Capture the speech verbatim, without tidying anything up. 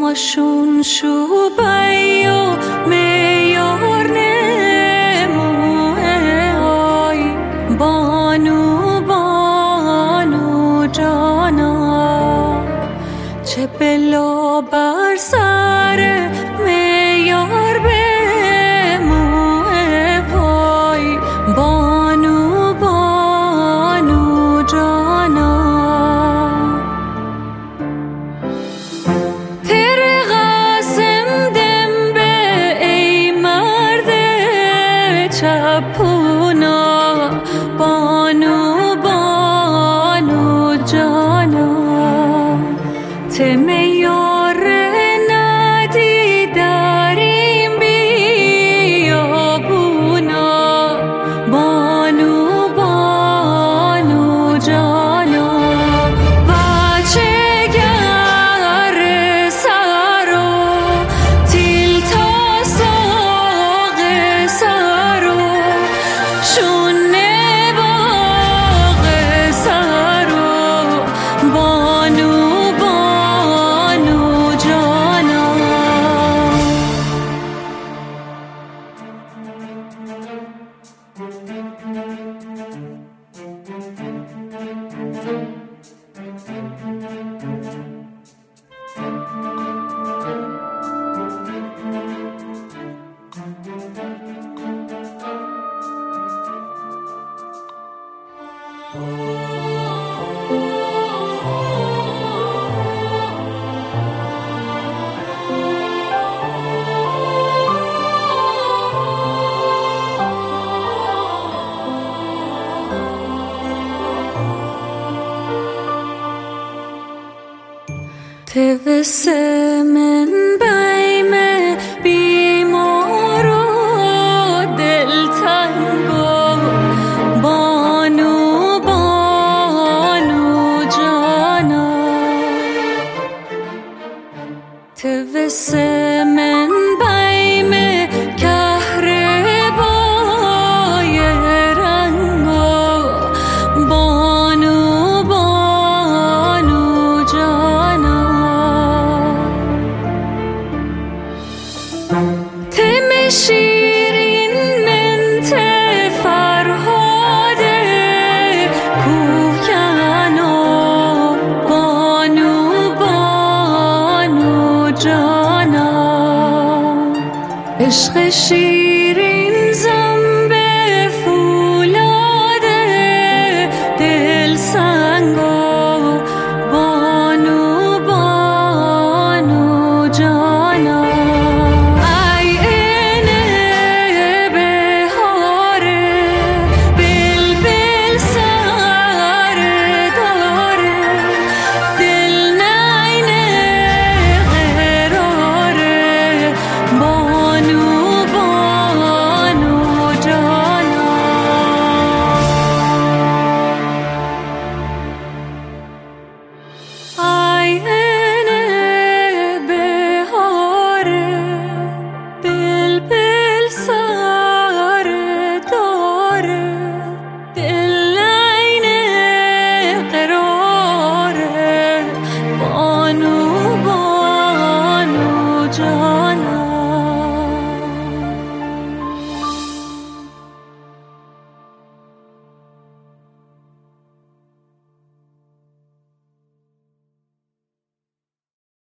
ماشون شو بایو میار نموه آی بانو بانو جانا چه بلا بر سر میار بموه وای بانو بانو جانا چپونا بانو بانو جانا تمیار ندی داریم بیابونا بانو بانو جانا بچه گر سرو تیل تا ساق سرو شونه باغ سرو بانو بانو جانا توسه من بیم بیمار و دلتنگو بانو بانو جانا توسه من بیم کهربای رنگو بانو بانو جانا تم شیرین من فرهاده کوهیانو بانو بانو جانا عشق شیرین